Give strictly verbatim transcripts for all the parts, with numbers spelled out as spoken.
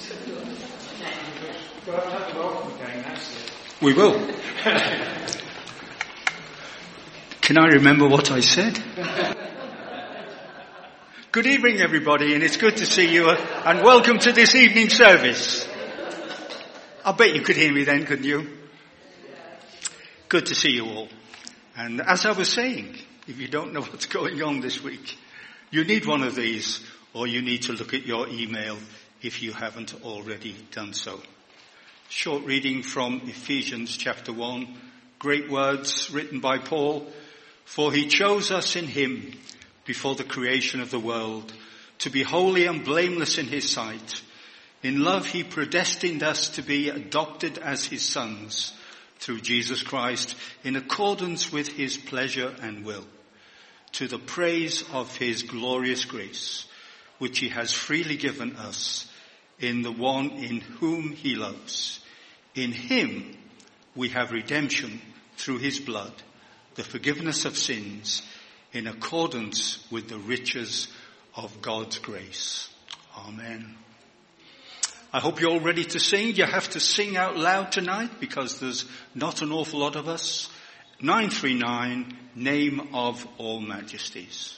We will. Can I remember what I said? Good evening, everybody, and it's good to see you, and welcome to this evening service. I bet you could hear me then, couldn't you? Good to see you all. And as I was saying, if you don't know what's going on this week, you need one of these, or you need to look at your email if you haven't already done so. Short reading from Ephesians chapter one. Great words written by Paul. For he chose us in him before the creation of the world to be holy and blameless in his sight. In love he predestined us to be adopted as his sons through Jesus Christ in accordance with his pleasure and will, to the praise of his glorious grace, which he has freely given us in the one in whom he loves. In him we have redemption through his blood, the forgiveness of sins, in accordance with the riches of God's grace. Amen. I hope you're all ready to sing. You have to sing out loud tonight because there's not an awful lot of us. nine three nine, Name of All Majesties.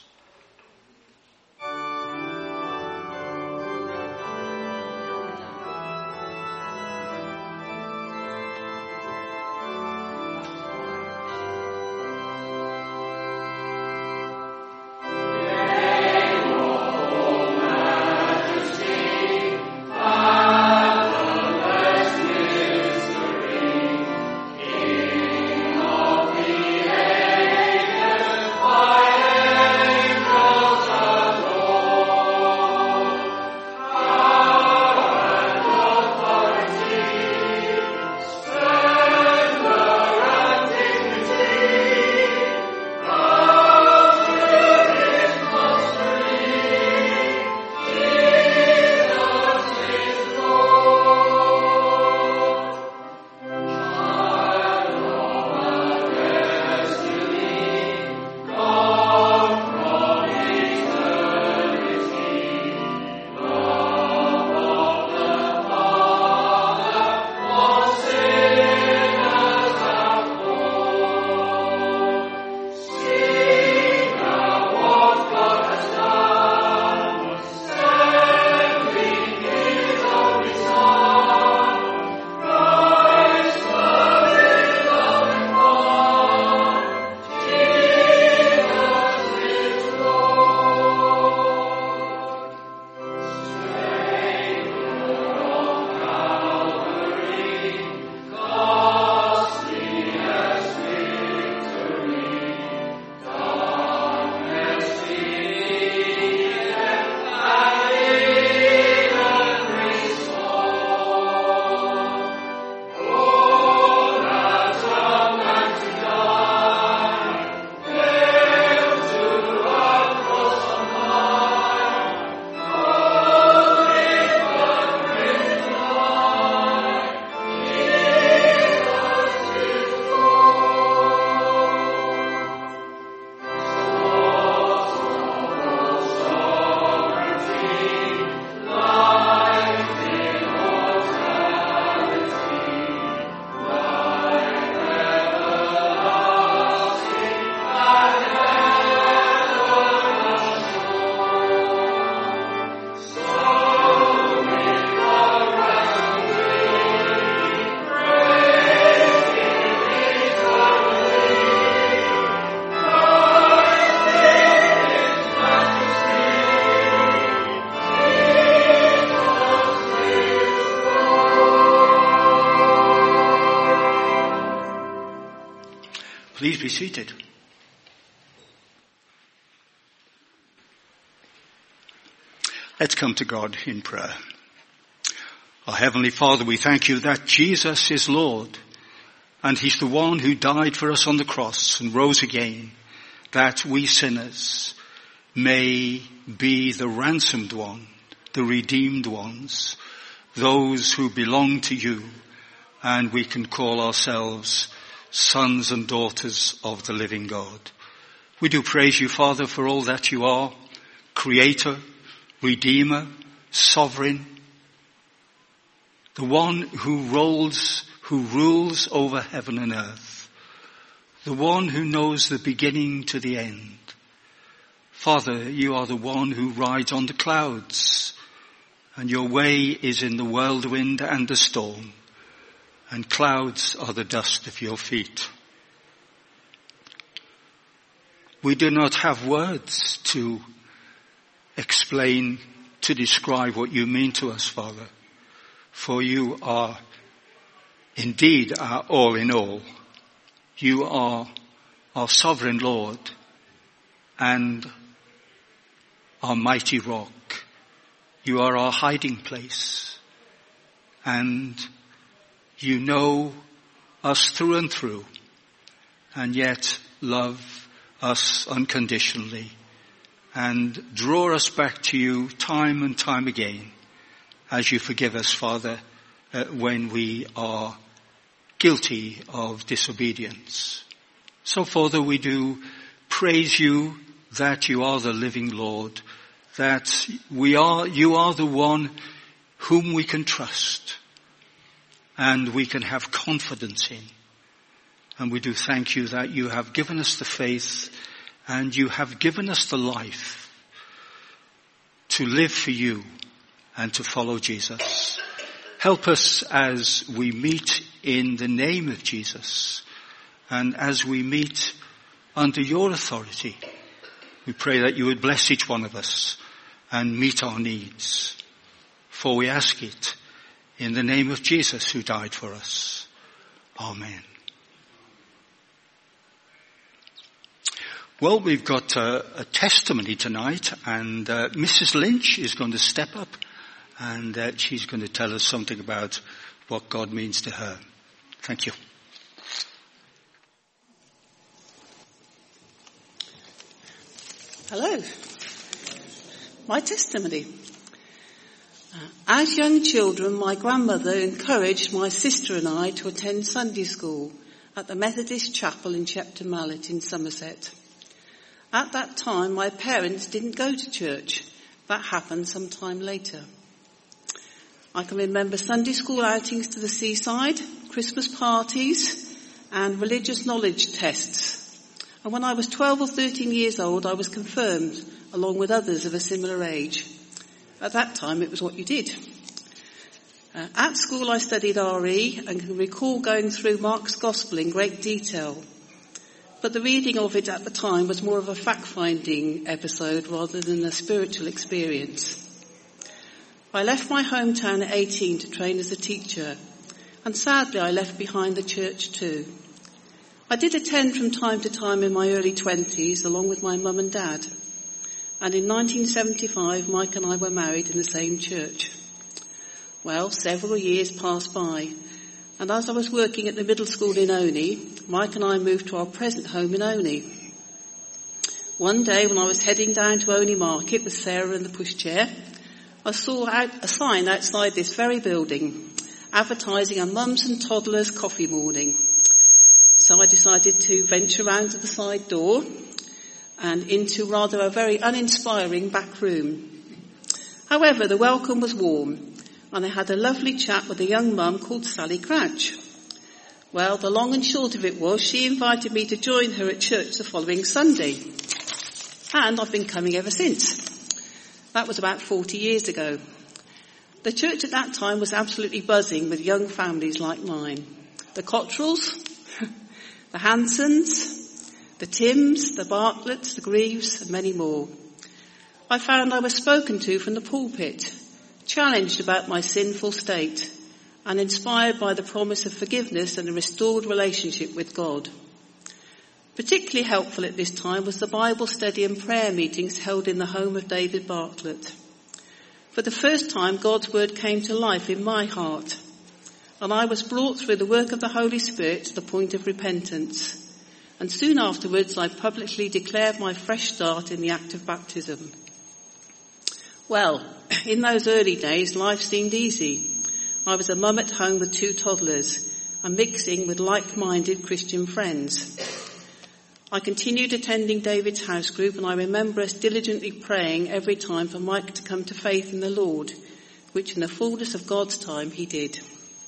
Please be seated. Let's come to God in prayer. Our Heavenly Father, we thank you that Jesus is Lord, and he's the one who died for us on the cross and rose again, that we sinners may be the ransomed one, the redeemed ones, those who belong to you, and we can call ourselves sons and daughters of the living God. We do praise you, Father, for all that you are, Creator, Redeemer, Sovereign, the one who rolls, who rules over heaven and earth, the one who knows the beginning to the end. Father, you are the one who rides on the clouds, and your way is in the whirlwind and the storm, and clouds are the dust of your feet. We do not have words to explain, to describe what you mean to us, Father, for you are indeed our all in all. You are our sovereign Lord and our mighty rock. You are our hiding place, and you know us through and through, and yet love us unconditionally and draw us back to you time and time again as you forgive us, Father, uh, when we are guilty of disobedience. So, Father, we do praise you that you are the living Lord, that we are, you are the one whom we can trust and we can have confidence in. And we do thank you that you have given us the faith and you have given us the life to live for you and to follow Jesus. Help us as we meet in the name of Jesus and as we meet under your authority. We pray that you would bless each one of us and meet our needs. For we ask it in the name of Jesus who died for us. Amen. Well, we've got a, a testimony tonight, and uh, Missus Lynch is going to step up, and uh, she's going to tell us something about what God means to her. Thank you. Hello. My testimony. Uh, as young children, my grandmother encouraged my sister and I to attend Sunday school at the Methodist Chapel in Shepton Mallet in Somerset. At that time, my parents didn't go to church. That happened some time later. I can remember Sunday school outings to the seaside, Christmas parties, and religious knowledge tests. And when I was twelve or thirteen years old, I was confirmed, along with others of a similar age. At that time, it was what you did. Uh, at school, I studied R E and can recall going through Mark's Gospel in great detail. But the reading of it at the time was more of a fact-finding episode rather than a spiritual experience. I left my hometown at eighteen to train as a teacher, and sadly I left behind the church too. I did attend from time to time in my early twenties along with my mum and dad. And in nineteen seventy-five, Mike and I were married in the same church. Well, several years passed by, and as I was working at the middle school in Oney, Mike and I moved to our present home in Oney. One day when I was heading down to Oney Market with Sarah in the pushchair, I saw out a sign outside this very building advertising a mums and toddlers coffee morning. So I decided to venture round to the side door and into rather a very uninspiring back room. However, the welcome was warm, and I had a lovely chat with a young mum called Sally Crouch. Well, the long and short of it was she invited me to join her at church the following Sunday. And I've been coming ever since. That was about forty years ago. The church at that time was absolutely buzzing with young families like mine. The Cottrells, the Hansons, the Tims, the Bartletts, the Greaves, and many more. I found I was spoken to from the pulpit, challenged about my sinful state, and inspired by the promise of forgiveness and a restored relationship with God. Particularly helpful at this time was the Bible study and prayer meetings held in the home of David Bartlett. For the first time, God's word came to life in my heart, and I was brought through the work of the Holy Spirit to the point of repentance. And soon afterwards, I publicly declared my fresh start in the act of baptism. Well, in those early days, life seemed easy. I was a mum at home with two toddlers and mixing with like-minded Christian friends. I continued attending David's house group, and I remember us diligently praying every time for Mike to come to faith in the Lord, which in the fullness of God's time he did.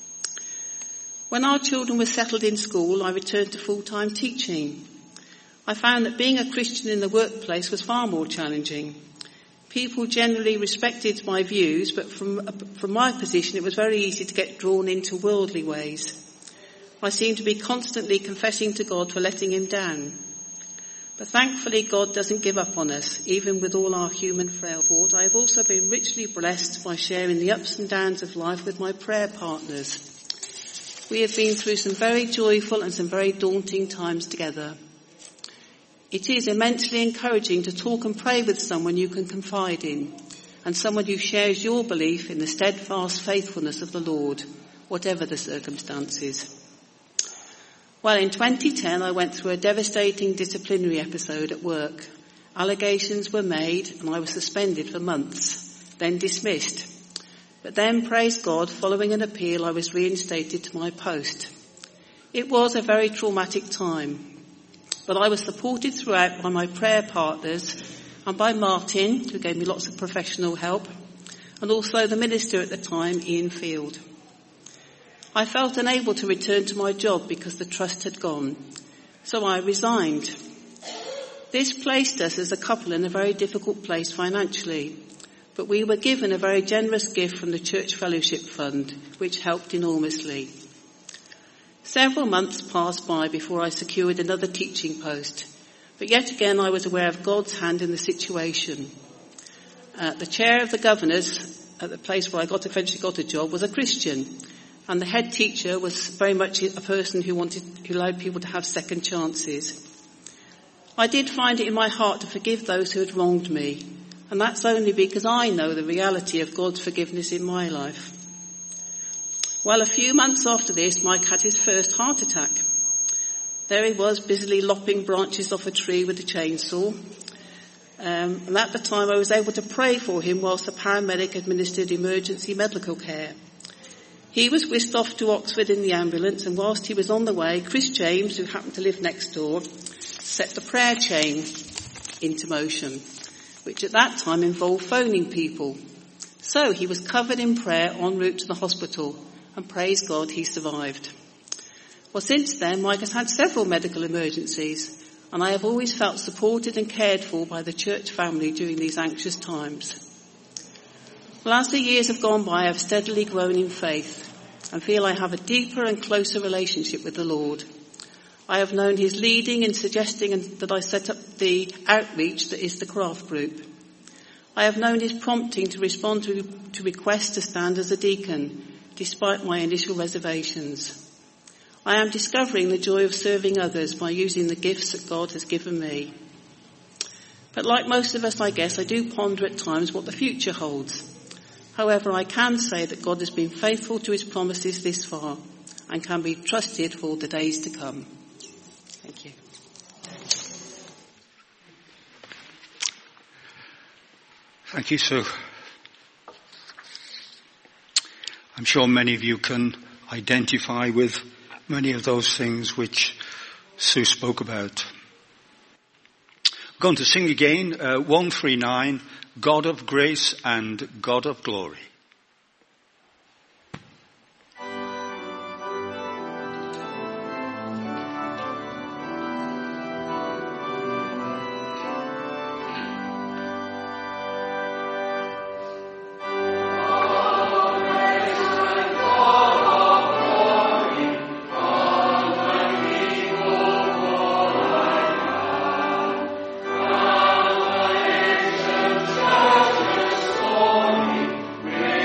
When our children were settled in school, I returned to full-time teaching. I found that being a Christian in the workplace was far more challenging. People generally respected my views, but from, from my position it was very easy to get drawn into worldly ways. I seemed to be constantly confessing to God for letting him down. But thankfully God doesn't give up on us, even with all our human frailty. I have also been richly blessed by sharing the ups and downs of life with my prayer partners. We have been through some very joyful and some very daunting times together. It is immensely encouraging to talk and pray with someone you can confide in, and someone who shares your belief in the steadfast faithfulness of the Lord, whatever the circumstances. Well, in twenty ten, I went through a devastating disciplinary episode at work. Allegations were made and I was suspended for months, then dismissed. But then, praise God, following an appeal, I was reinstated to my post. It was a very traumatic time. But I was supported throughout by my prayer partners and by Martin, who gave me lots of professional help, and also the minister at the time, Ian Field. I felt unable to return to my job because the trust had gone, so I resigned. This placed us as a couple in a very difficult place financially, but we were given a very generous gift from the Church Fellowship Fund, which helped enormously. Several months passed by before I secured another teaching post, but yet again I was aware of God's hand in the situation. Uh, the chair of the governors at the place where I got eventually got a job was a Christian, and the head teacher was very much a person who wanted, who allowed people to have second chances. I did find it in my heart to forgive those who had wronged me, and that's only because I know the reality of God's forgiveness in my life. Well, a few months after this, Mike had his first heart attack. There he was, busily lopping branches off a tree with a chainsaw. Um, and at the time, I was able to pray for him whilst the paramedic administered emergency medical care. He was whisked off to Oxford in the ambulance, and whilst he was on the way, Chris James, who happened to live next door, set the prayer chain into motion, which at that time involved phoning people. So he was covered in prayer en route to the hospital, and praise God, he survived. Well, since then, Mike has had several medical emergencies, and I have always felt supported and cared for by the church family during these anxious times. Well, as the years have gone by, I've steadily grown in faith and feel I have a deeper and closer relationship with the Lord. I have known his leading in suggesting that I set up the outreach that is the craft group. I have known his prompting to respond to, to requests to stand as a deacon, despite my initial reservations. I am discovering the joy of serving others by using the gifts that God has given me. But like most of us, I guess, I do ponder at times what the future holds. However, I can say that God has been faithful to his promises this far and can be trusted for the days to come. Thank you. Thank you, Sue. I'm sure many of you can identify with many of those things which Sue spoke about. I'm going to sing again, uh, one three nine, God of Grace and God of Glory. Glory.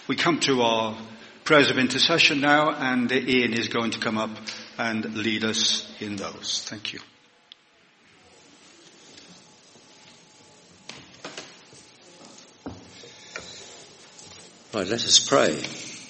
We come to our prayers of intercession now, and Ian is going to come up and lead us in those. Thank you. Right, let us pray.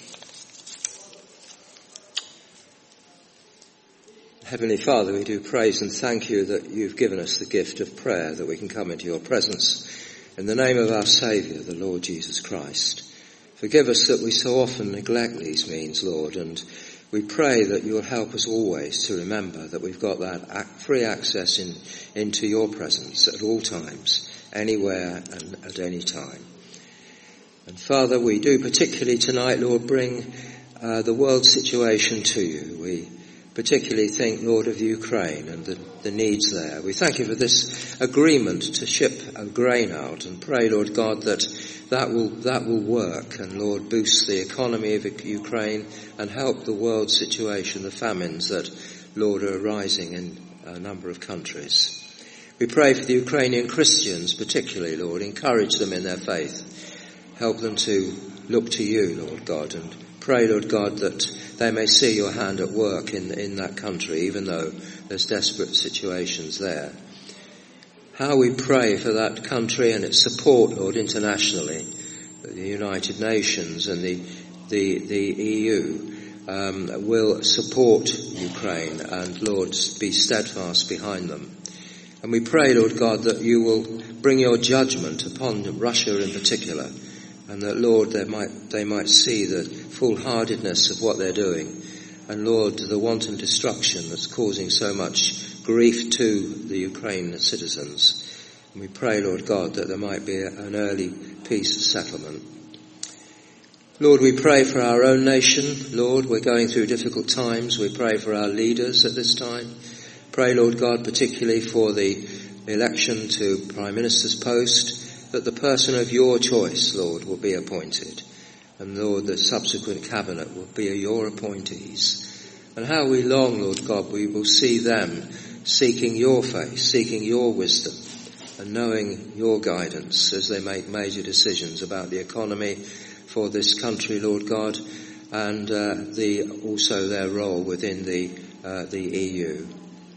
Heavenly Father, we do praise and thank you that you've given us the gift of prayer, that we can come into your presence in the name of our Saviour, the Lord Jesus Christ. Forgive us that we so often neglect these means, Lord, and we pray that you'll help us always to remember that we've got that free access in, into your presence at all times, anywhere and at any time. And Father, we do particularly tonight, Lord, bring uh, the world situation to you. We particularly think, Lord, of Ukraine and the, the needs there. We thank you for this agreement to ship grain out, and pray, Lord God, that that will that will work and, Lord, boost the economy of Ukraine and help the world situation, the famines that, Lord, are arising in a number of countries. We pray for the Ukrainian Christians particularly, Lord. Encourage them in their faith. Help them to look to you, Lord God, and pray, Lord God, that they may see your hand at work in, in that country, even though there's desperate situations there. How we pray for that country and its support, Lord, internationally, the United Nations and the the, the E U um, will support Ukraine and, Lord, be steadfast behind them. And we pray, Lord God, that you will bring your judgment upon Russia in particular, and that, Lord, they might they might see the foolhardiness of what they're doing, and, Lord, the wanton destruction that's causing so much grief to the Ukrainian citizens. And we pray, Lord God, that there might be an early peace settlement. Lord, we pray for our own nation. Lord, we're going through difficult times. We pray for our leaders at this time. Pray, Lord God, particularly for the election to Prime Minister's post, that the person of your choice, Lord, will be appointed. And, Lord, the subsequent cabinet will be your appointees. And how we long, Lord God, we will see them seeking your face, seeking your wisdom, and knowing your guidance as they make major decisions about the economy for this country, Lord God, and uh, the also their role within the uh, the E U.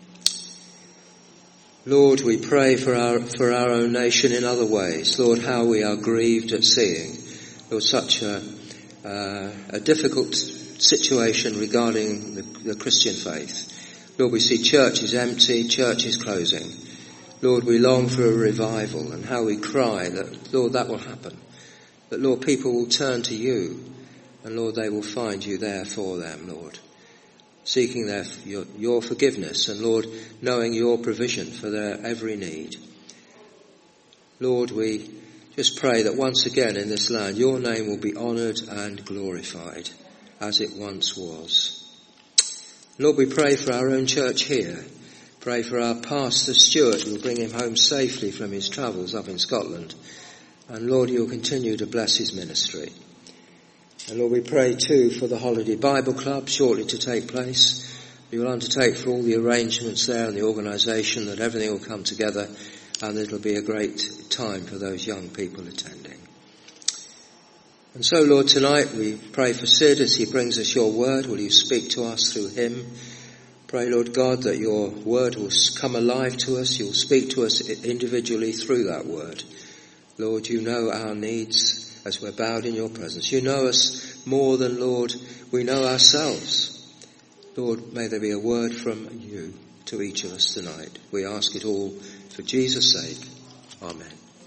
Lord, we pray for our for our own nation in other ways. Lord, how we are grieved at seeing, Lord, such a, uh, a difficult situation regarding the, the Christian faith. Lord, we see churches empty, churches closing. Lord, we long for a revival, and how we cry that, Lord, that will happen. That, Lord, people will turn to you, and, Lord, they will find you there for them, Lord. Seeking their, your, your forgiveness, and, Lord, knowing your provision for their every need. Lord, we just pray that once again in this land, your name will be honoured and glorified, as it once was. Lord, we pray for our own church here. Pray for our pastor Stuart, who will bring him home safely from his travels up in Scotland. And Lord, you'll continue to bless his ministry. And Lord, we pray too for the Holiday Bible Club shortly to take place. You will undertake for all the arrangements there and the organisation, that everything will come together, and it'll be a great time for those young people attending. And so, Lord, tonight we pray for Sid as he brings us your word. Will you speak to us through him? Pray, Lord God, that your word will come alive to us. You'll speak to us individually through that word. Lord, you know our needs as we're bowed in your presence. You know us more than, Lord, we know ourselves. Lord, may there be a word from you to each of us tonight. We ask it all for Jesus' sake. Amen.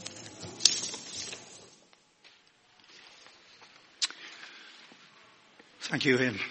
Thank you, Ian.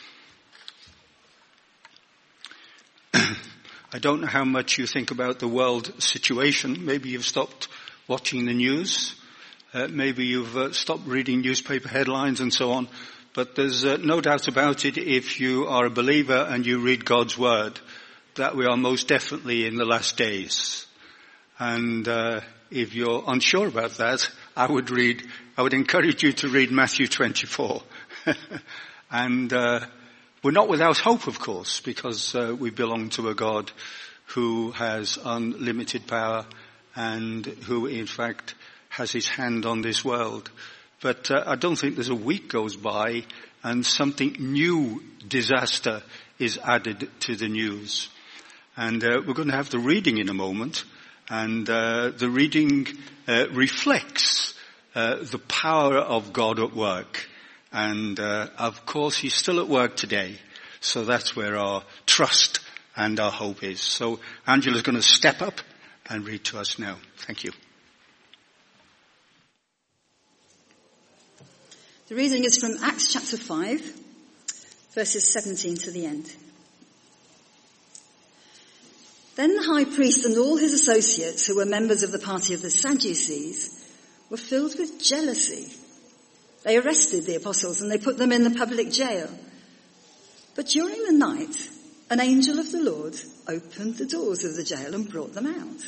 I don't know how much you think about the world situation. Maybe you've stopped watching the news. Uh, maybe you've uh, stopped reading newspaper headlines and so on. But there's uh, no doubt about it, if you are a believer and you read God's word, that we are most definitely in the last days. And uh, if you're unsure about that, I would read, I would encourage you to read Matthew twenty-four. And uh, we're not without hope, of course, because uh, we belong to a God who has unlimited power and who, in fact, has his hand on this world. but uh, I don't think there's a week goes by and something new disaster is added to the news. And uh, we're going to have the reading in a moment, and uh, the reading uh, reflects uh, the power of God at work. And uh, of course he's still at work today, so that's where our trust and our hope is. So Angela's going to step up and read to us now. Thank you. The reading is from Acts chapter five, verses seventeen to the end. Then the high priest and all his associates, who were members of the party of the Sadducees, were filled with jealousy. They arrested the apostles and they put them in the public jail. But during the night, an angel of the Lord opened the doors of the jail and brought them out.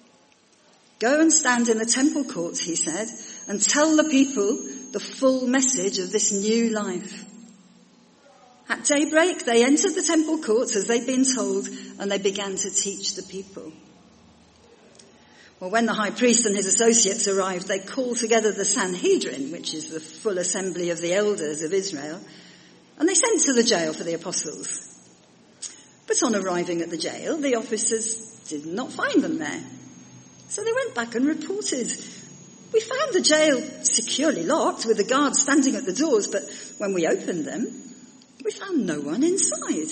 Go and stand in the temple courts, he said, and tell the people the full message of this new life. At daybreak, they entered the temple courts as they'd been told, and they began to teach the people. Well, when the high priest and his associates arrived, they called together the Sanhedrin, which is the full assembly of the elders of Israel, and they sent to the jail for the apostles. But on arriving at the jail, the officers did not find them there. So they went back and reported, "We found the jail securely locked with the guards standing at the doors, but when we opened them, we found no one inside."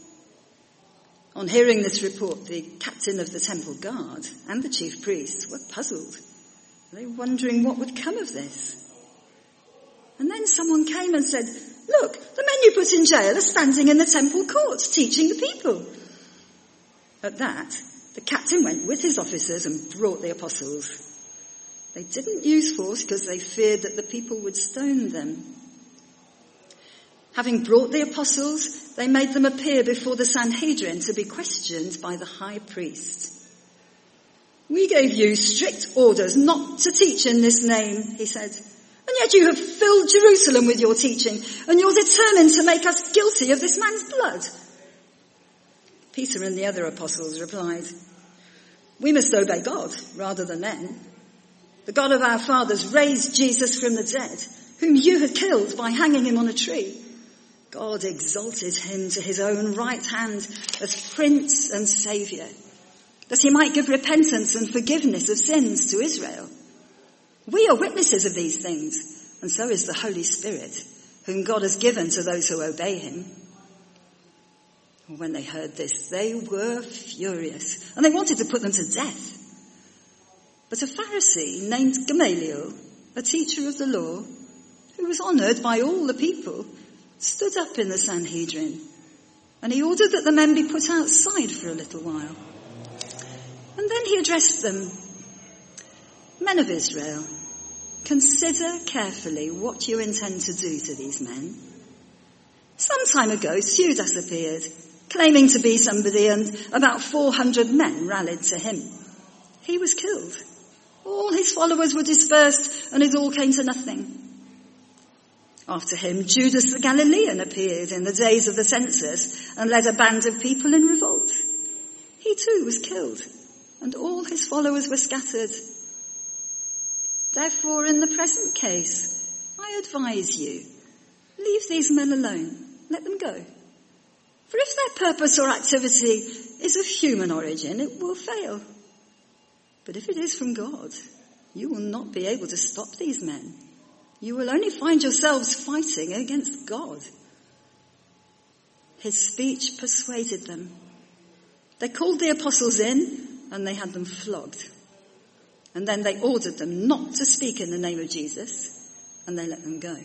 On hearing this report, the captain of the temple guard and the chief priests were puzzled. They were wondering what would come of this. And then someone came and said, "Look, the men you put in jail are standing in the temple courts teaching the people." At that, the captain went with his officers and brought the apostles. They didn't use force because they feared that the people would stone them. Having brought the apostles, they made them appear before the Sanhedrin to be questioned by the high priest. "We gave you strict orders not to teach in this name," he said, "and yet you have filled Jerusalem with your teaching, and you're determined to make us guilty of this man's blood." Peter and the other apostles replied, "We must obey God rather than men. The God of our fathers raised Jesus from the dead, whom you had killed by hanging him on a tree. God exalted him to his own right hand as Prince and Saviour, that he might give repentance and forgiveness of sins to Israel. We are witnesses of these things, and so is the Holy Spirit, whom God has given to those who obey him." When they heard this, they were furious, and they wanted to put them to death. But a Pharisee named Gamaliel, a teacher of the law, who was honoured by all the people, stood up in the Sanhedrin, and he ordered that the men be put outside for a little while. And then he addressed them, "Men of Israel, consider carefully what you intend to do to these men. Some time ago, Theudas appeared, claiming to be somebody, and about four hundred men rallied to him. He was killed. All his followers were dispersed, and it all came to nothing. After him, Judas the Galilean appeared in the days of the census and led a band of people in revolt. He too was killed, and all his followers were scattered. Therefore, in the present case, I advise you, leave these men alone, let them go. For if their purpose or activity is of human origin, it will fail. But if it is from God, you will not be able to stop these men. You will only find yourselves fighting against God." His speech persuaded them. They called the apostles in and they had them flogged. And then they ordered them not to speak in the name of Jesus, and they let them go.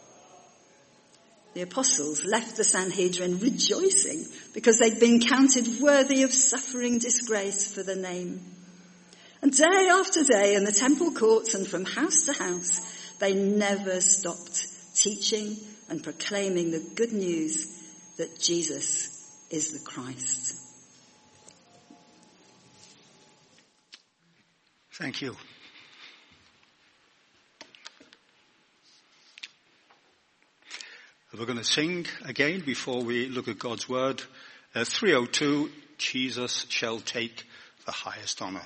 The apostles left the Sanhedrin rejoicing because they'd been counted worthy of suffering disgrace for the name. And day after day in the temple courts and from house to house, they never stopped teaching and proclaiming the good news that Jesus is the Christ. Thank you. We're going to sing again before we look at God's word. Uh, three oh two, Jesus shall take the highest honour.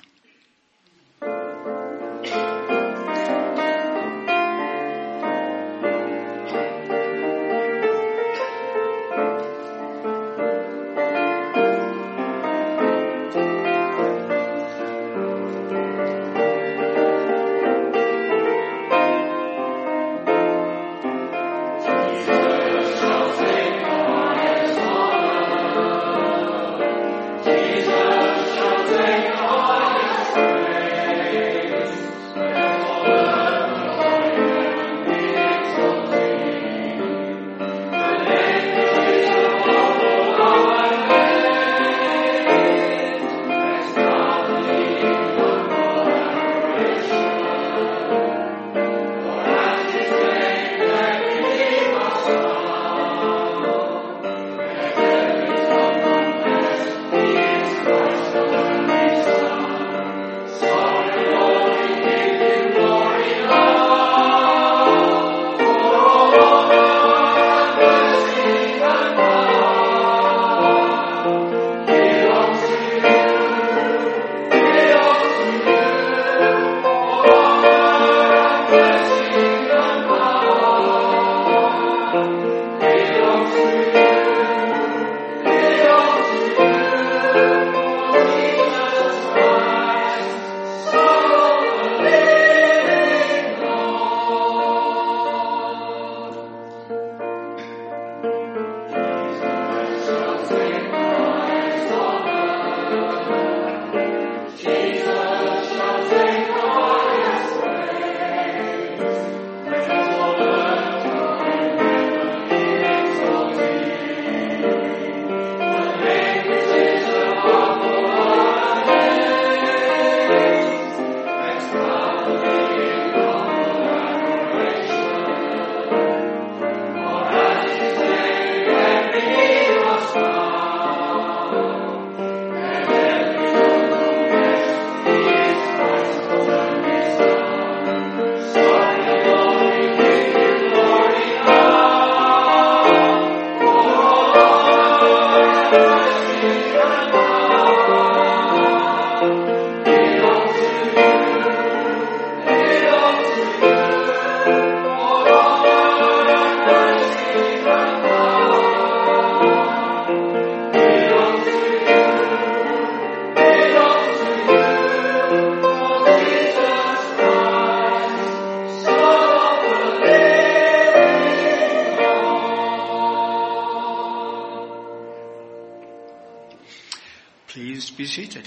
Please be seated.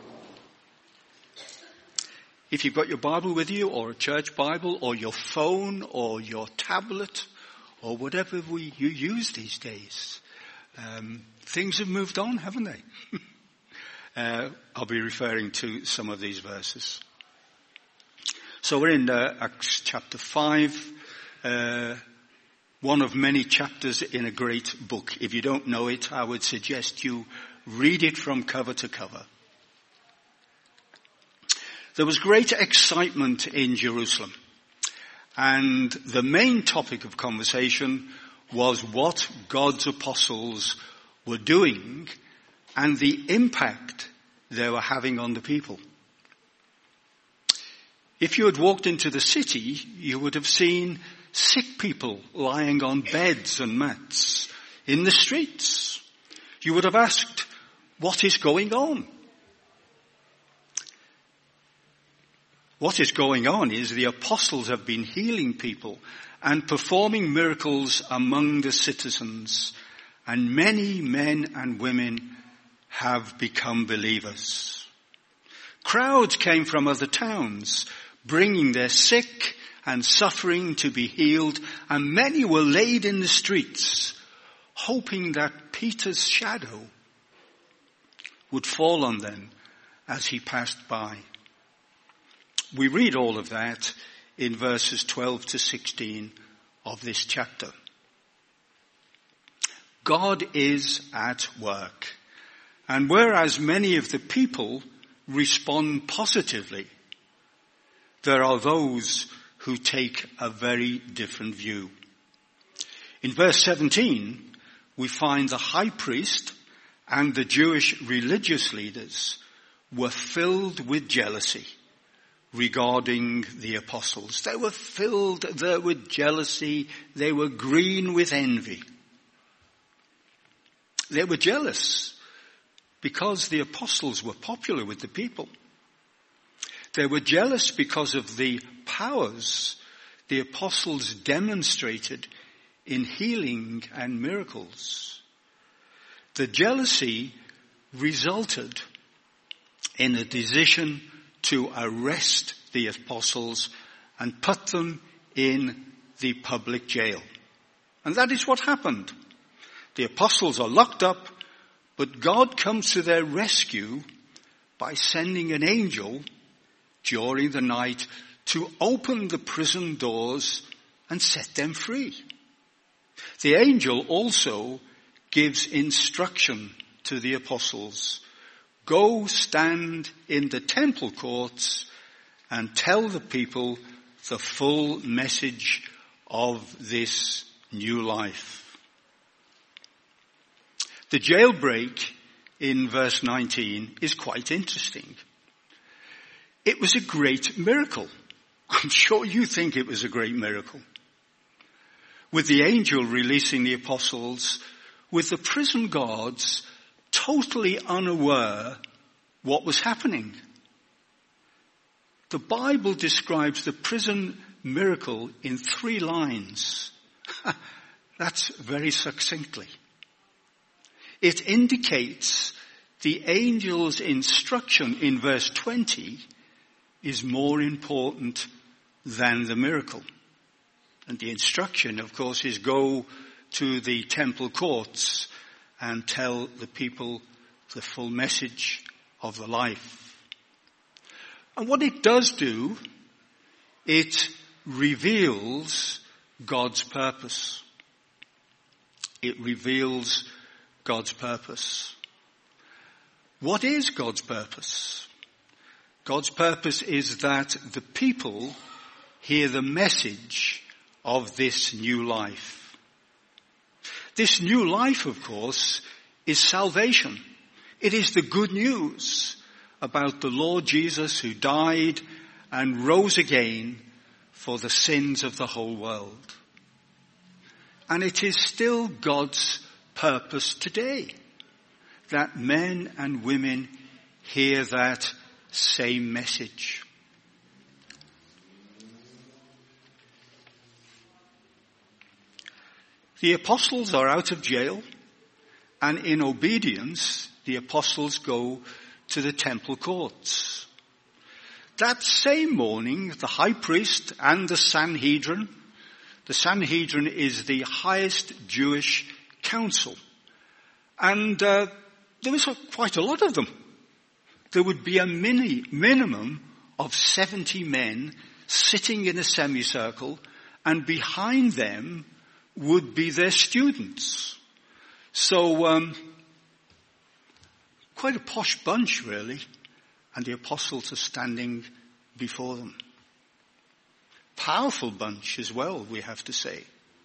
If you've got your Bible with you, or a church Bible, or your phone, or your tablet, or whatever we, you use these days, um, things have moved on, haven't they? uh, I'll be referring to some of these verses. So we're in uh, Acts chapter five, uh, one of many chapters in a great book. If you don't know it, I would suggest you read it from cover to cover. There was great excitement in Jerusalem, and the main topic of conversation was what God's apostles were doing and the impact they were having on the people. If you had walked into the city, you would have seen sick people lying on beds and mats in the streets. You would have asked, what is going on? What is going on is the apostles have been healing people and performing miracles among the citizens, and many men and women have become believers. Crowds came from other towns, bringing their sick and suffering to be healed, and many were laid in the streets, hoping that Peter's shadow would fall on them as he passed by. We read all of that in verses twelve to sixteen of this chapter. God is at work, and whereas many of the people respond positively, there are those who take a very different view. In verse seventeen, we find the high priest and the Jewish religious leaders were filled with jealousy regarding the apostles. They were filled there with jealousy. They were green with envy. They were jealous because the apostles were popular with the people. They were jealous because of the powers the apostles demonstrated in healing and miracles. The jealousy resulted in a decision to arrest the apostles and put them in the public jail. And that is what happened. The apostles are locked up, but God comes to their rescue by sending an angel during the night to open the prison doors and set them free. The angel also gives instruction to the apostles. Go stand in the temple courts and tell the people the full message of this new life. The jailbreak in verse nineteen is quite interesting. It was a great miracle. I'm sure you think it was a great miracle. With the angel releasing the apostles, with the prison guards totally unaware what was happening. The Bible describes the prison miracle in three lines. That's very succinctly. It indicates the angel's instruction in verse twenty is more important than the miracle. And the instruction, of course, is go to the temple courts and tell the people the full message of the life. And what it does do, it reveals God's purpose. It reveals God's purpose. What is God's purpose? God's purpose is that the people hear the message of this new life. This new life, of course, is salvation. It is the good news about the Lord Jesus who died and rose again for the sins of the whole world. And it is still God's purpose today that men and women hear that same message. The apostles are out of jail and in obedience, the apostles go to the temple courts. That same morning, the high priest and the Sanhedrin, the Sanhedrin is the highest Jewish council, and uh, there was a, quite a lot of them. There would be a mini, minimum of seventy men sitting in a semicircle, and behind them would be their students. So, um, quite a posh bunch, really, and the apostles are standing before them. Powerful bunch as well, we have to say.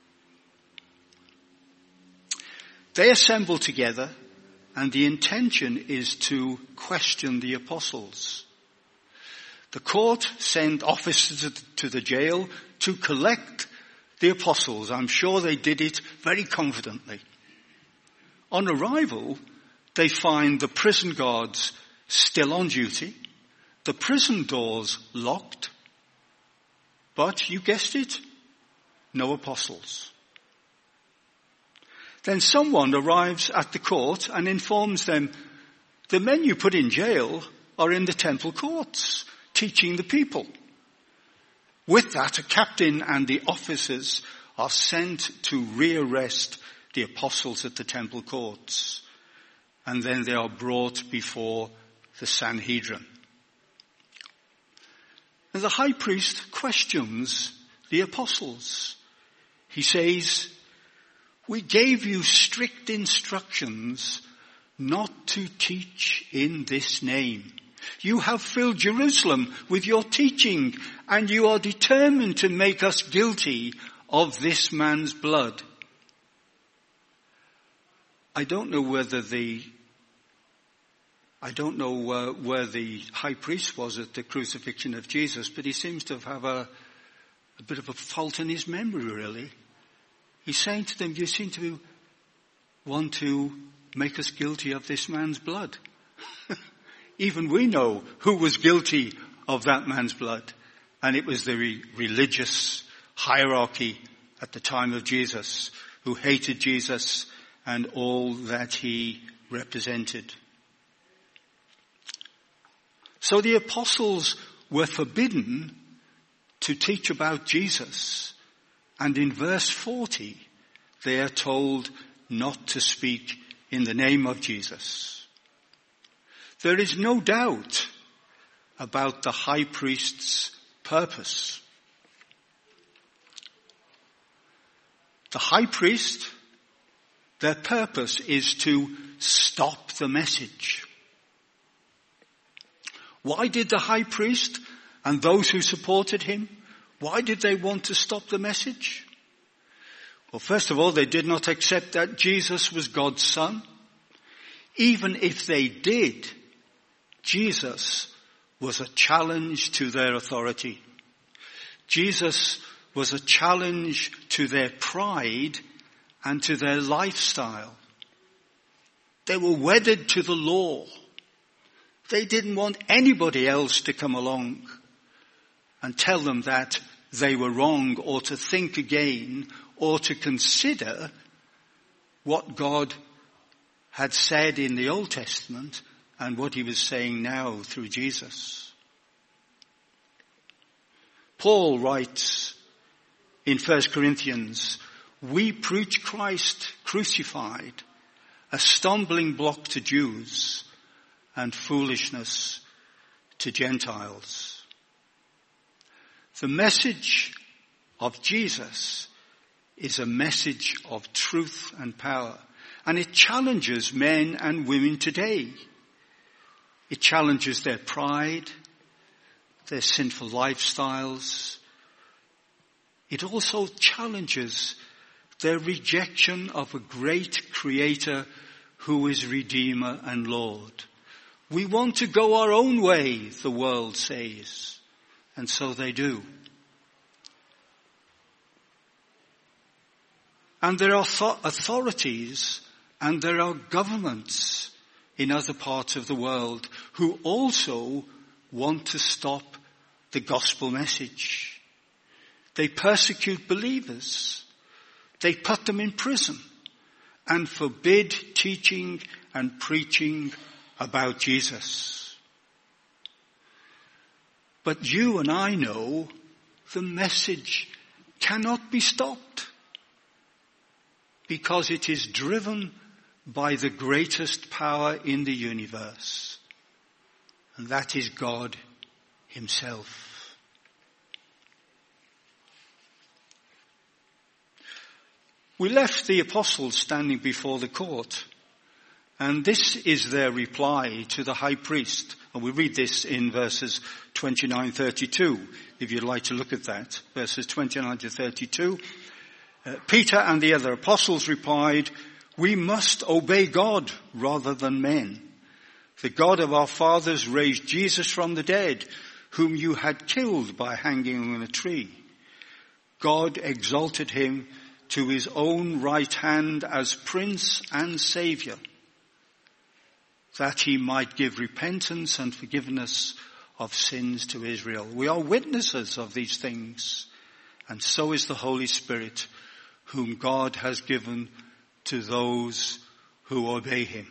They assemble together, and the intention is to question the apostles. The court sent officers to the jail to collect the apostles. I'm sure they did it very confidently. On arrival, they find the prison guards still on duty, the prison doors locked, but you guessed it, no apostles. Then someone arrives at the court and informs them, the men you put in jail are in the temple courts, teaching the people. With that, a captain and the officers are sent to rearrest the apostles at the temple courts, and then they are brought before the Sanhedrin. And the high priest questions the apostles. He says, "We gave you strict instructions not to teach in this name. You have filled Jerusalem with your teaching, and you are determined to make us guilty of this man's blood." I don't know whether the, I don't know uh, where the high priest was at the crucifixion of Jesus, but he seems to have a, a bit of a fault in his memory, really. He's saying to them, you seem to want to make us guilty of this man's blood. Even we know who was guilty of that man's blood. And it was the re- religious hierarchy at the time of Jesus who hated Jesus and all that he represented. So the apostles were forbidden to teach about Jesus. And in verse forty, they are told not to speak in the name of Jesus. There is no doubt about the high priest's purpose. The high priest, their purpose is to stop the message. Why did the high priest and those who supported him, why did they want to stop the message? Well, first of all, they did not accept that Jesus was God's son. Even if they did, Jesus was a challenge to their authority. Jesus was a challenge to their pride and to their lifestyle. They were wedded to the law. They didn't want anybody else to come along and tell them that they were wrong, or to think again, or to consider what God had said in the Old Testament and what he was saying now through Jesus. Paul writes in First Corinthians, "We preach Christ crucified, a stumbling block to Jews and foolishness to Gentiles." The message of Jesus is a message of truth and power, and it challenges men and women today. It challenges their pride, their sinful lifestyles. It also challenges their rejection of a great Creator who is Redeemer and Lord. We want to go our own way, the world says, and so they do. And there are th- authorities and there are governments in other parts of the world who also want to stop the gospel message. They persecute believers. They put them in prison. and forbid teaching and preaching about Jesus. But you and I know the message cannot be stopped because it is driven by the greatest power in the universe, and that is God himself. We left the apostles standing before the court, and this is their reply to the high priest. And we read this in verses twenty-nine to thirty-two, if you'd like to look at that. Verses twenty-nine to thirty-two. Uh, Peter and the other apostles replied, "We must obey God rather than men. The God of our fathers raised Jesus from the dead, whom you had killed by hanging on a tree. God exalted him to his own right hand as Prince and Saviour, that he might give repentance and forgiveness of sins to Israel." We are witnesses of these things, and so is the Holy Spirit, whom God has given to those who obey him.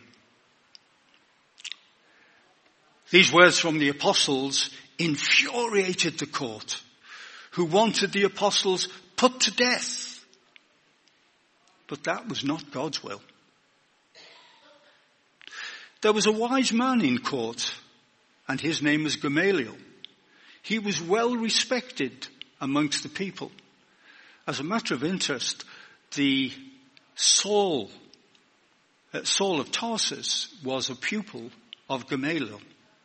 These words from the apostles infuriated the court, who wanted the apostles put to death. But that was not God's will. There was a wise man in court, and his name was Gamaliel. He was well respected amongst the people. As a matter of interest, the Saul, uh, Saul of Tarsus was a pupil of Gamaliel.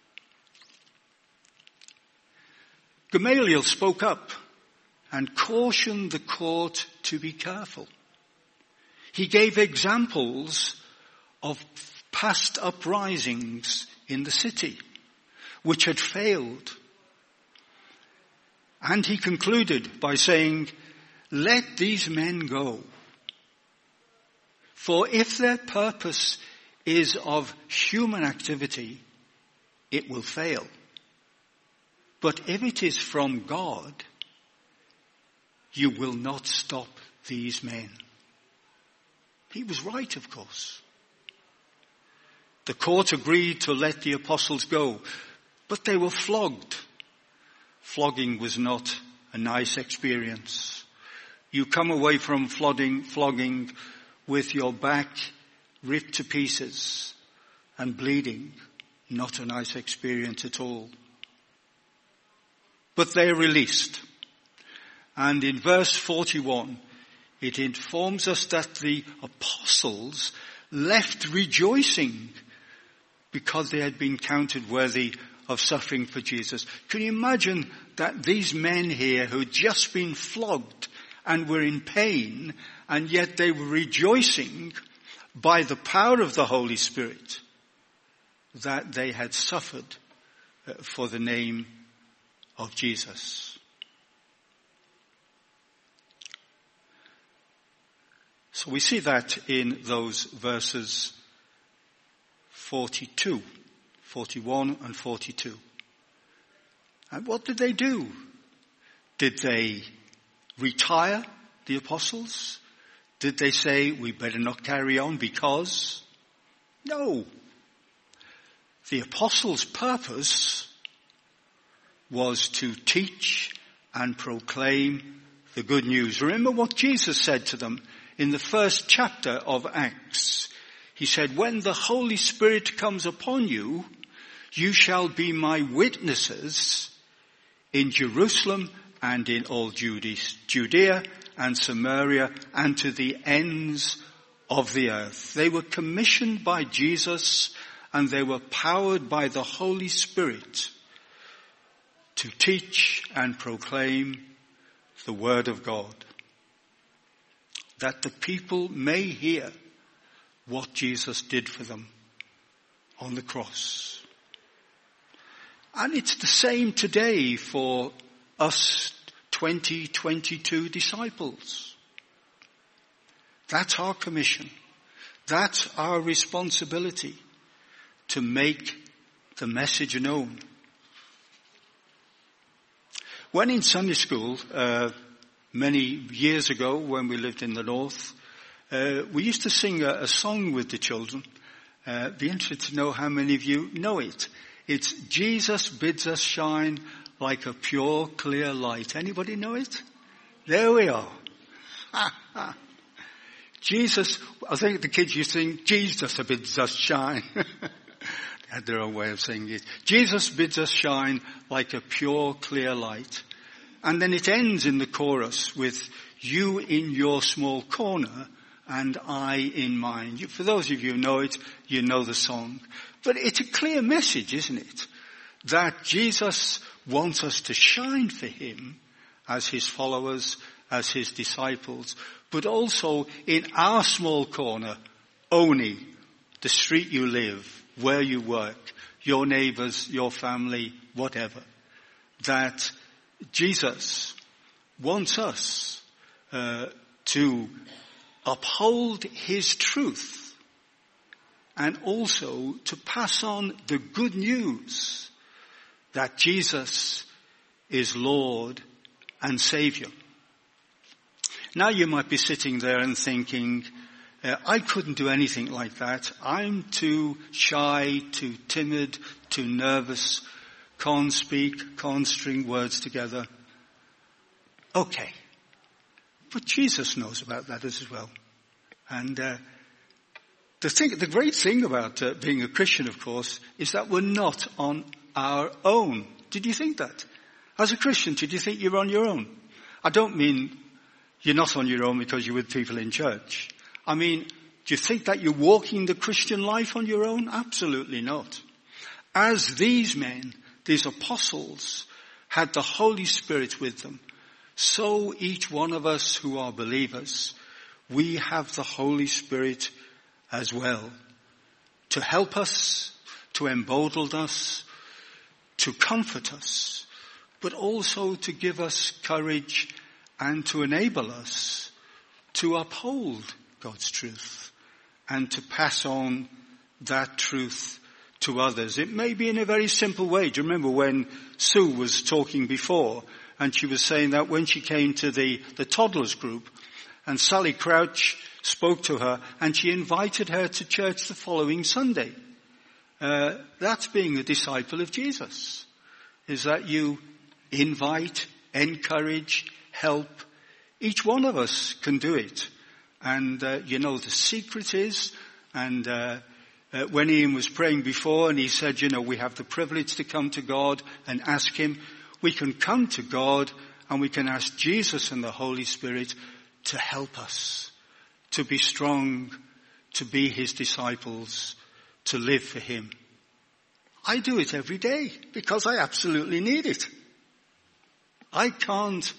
Gamaliel spoke up and cautioned the court to be careful. He gave examples of past uprisings in the city, which had failed. And he concluded by saying, "Let these men go. For if their purpose is of human activity, it will fail. But if it is from God, you will not stop these men." He was right, of course. The court agreed to let the apostles go, but they were flogged. Flogging was not a nice experience. You come away from flogging, flogging with your back ripped to pieces and bleeding. Not a nice experience at all. But they are released. And in verse forty-one, it informs us that the apostles left rejoicing because they had been counted worthy of suffering for Jesus. Can you imagine that these men here who had just been flogged and were in pain, and yet they were rejoicing by the power of the Holy Spirit that they had suffered for the name of Jesus. So we see that in those verses forty-two, forty-one and forty-two. And what did they do? Did they retire, the apostles? Did they say, we better not carry on because? No. The apostles' purpose was to teach and proclaim the good news. Remember what Jesus said to them in the first chapter of Acts. He said, "When the Holy Spirit comes upon you, you shall be my witnesses in Jerusalem and in all Judea and Samaria and to the ends of the earth." They were commissioned by Jesus, and they were powered by the Holy Spirit to teach and proclaim the word of God, that the people may hear what Jesus did for them on the cross. And it's the same today for us twenty twenty-two disciples. That's our commission. That's our responsibility, to make the message known. When in Sunday school, uh, many years ago when we lived in the north, Uh, we used to sing a, a song with the children. Uh, be interested to know how many of you know it. It's Jesus bids us shine like a pure, clear light. Anybody know it? There we are. Jesus, I think the kids used to sing, Jesus bids us shine. They had their own way of saying it. Jesus bids us shine like a pure, clear light. And then it ends in the chorus with you in your small corner and I in mine. You, for those of you who know it, you know the song. But it's a clear message, isn't it? That Jesus wants us to shine for him as his followers, as his disciples, but also in our small corner, only the street you live, where you work, your neighbors, your family, whatever. That Jesus wants us uh, to uphold his truth and also to pass on the good news that Jesus is Lord and Savior. Now you might be sitting there and thinking, uh, I couldn't do anything like that. I'm too shy, too timid, too nervous, can't speak, can't string words together. Okay. But Jesus knows about that as well. And uh, the thing, the great thing about uh, being a Christian, of course, is that we're not on our own. Did you think that? As a Christian, did you think you're on your own? I don't mean you're not on your own because you're with people in church. I mean, do you think that you're walking the Christian life on your own? Absolutely not. As these men, these apostles, had the Holy Spirit with them, so each one of us who are believers, we have the Holy Spirit as well to help us, to embolden us, to comfort us, but also to give us courage and to enable us to uphold God's truth and to pass on that truth to others. It may be in a very simple way. Do you remember when Sue was talking before and she was saying that when she came to the, the toddlers group and Sally Crouch spoke to her and she invited her to church the following Sunday. Uh, that's being a disciple of Jesus, is that you invite, encourage, help. Each one of us can do it. And, uh, you know, the secret is, and uh, uh, when Ian was praying before and he said, you know, we have the privilege to come to God and ask him, we can come to God and we can ask Jesus and the Holy Spirit to help us, to be strong, to be his disciples, to live for him. I do it every day because I absolutely need it. I can't.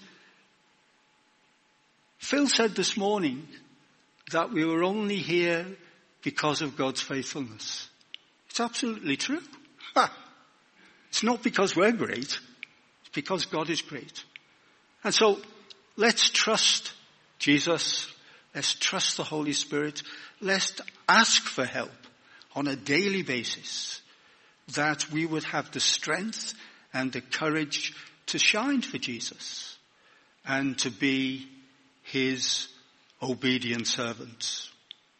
Phil said this morning that we were only here because of God's faithfulness. It's absolutely true. Ha. It's not because we're great. It's because God is great. And so let's trust Jesus. Let's trust the Holy Spirit. Let's ask for help on a daily basis, that we would have the strength and the courage to shine for Jesus and to be his obedient servants.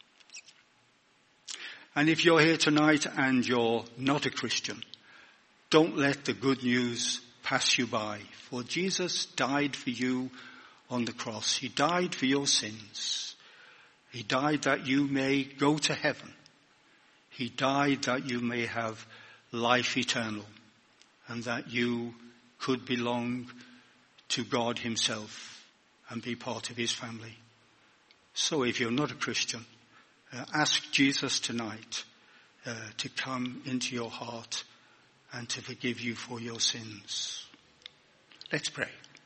And if you're here tonight and you're not a Christian, don't let the good news pass you by. For Jesus died for you on the cross. He died for your sins. He died that you may go to heaven. He died that you may have life eternal and that you could belong to God himself and be part of his family. So if you're not a Christian, uh, ask Jesus tonight uh, to come into your heart and to forgive you for your sins. Let's pray.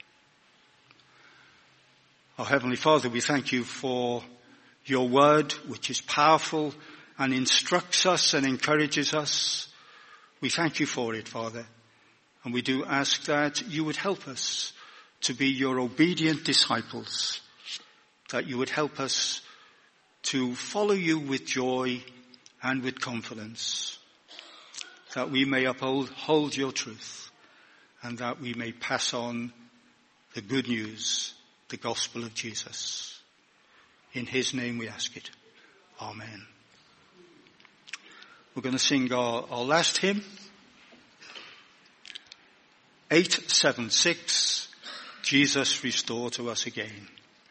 Our Heavenly Father, we thank you for your word, which is powerful and instructs us and encourages us. We thank you for it, Father. And we do ask that you would help us to be your obedient disciples, that you would help us to follow you with joy and with confidence, that we may uphold hold your truth and that we may pass on the good news, the gospel of Jesus. In his name we ask it. Amen. We're going to sing our, our last hymn. eight seven six, Jesus Restore to Us Again.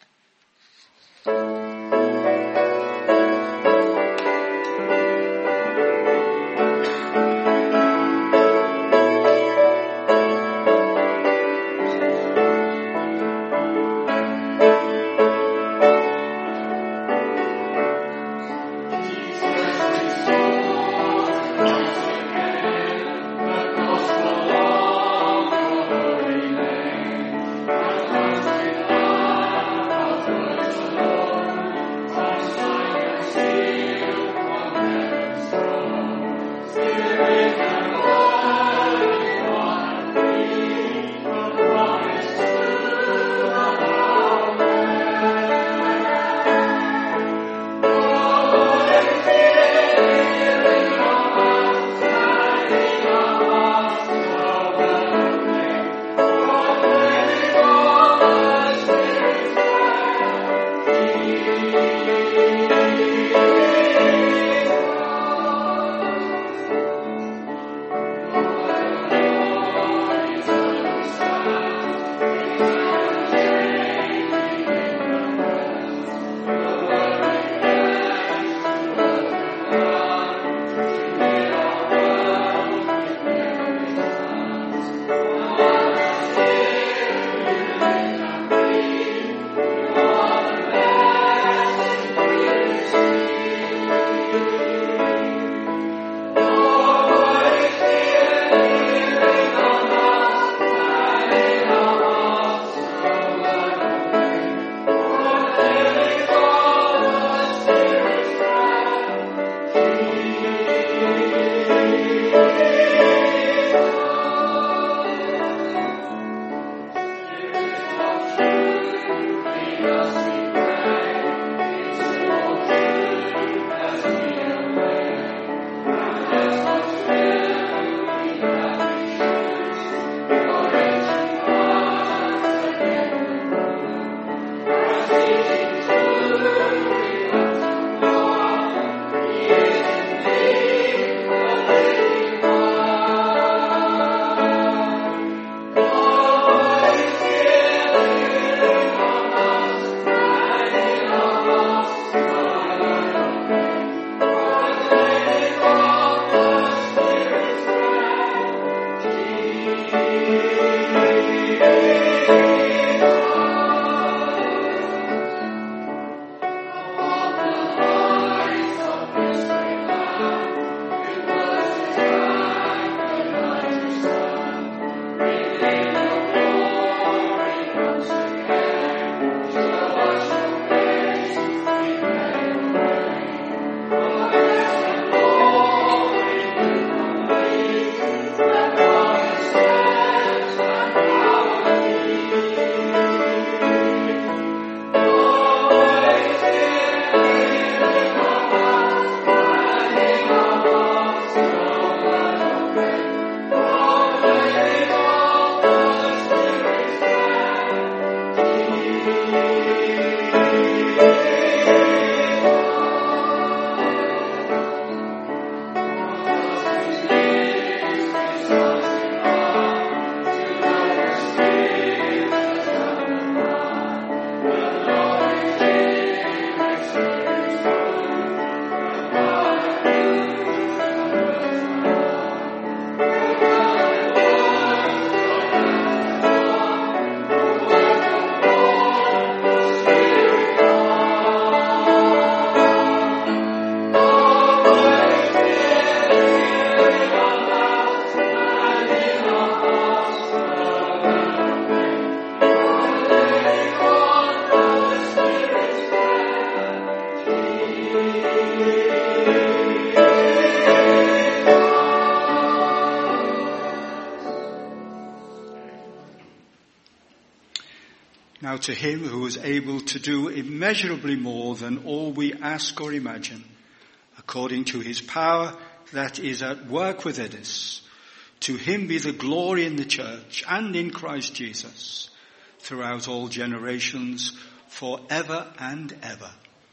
Now to him who is able to do immeasurably more than all we ask or imagine, according to his power that is at work within us, to him be the glory in the church and in Christ Jesus, throughout all generations, forever and ever.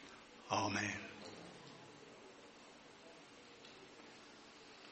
Amen.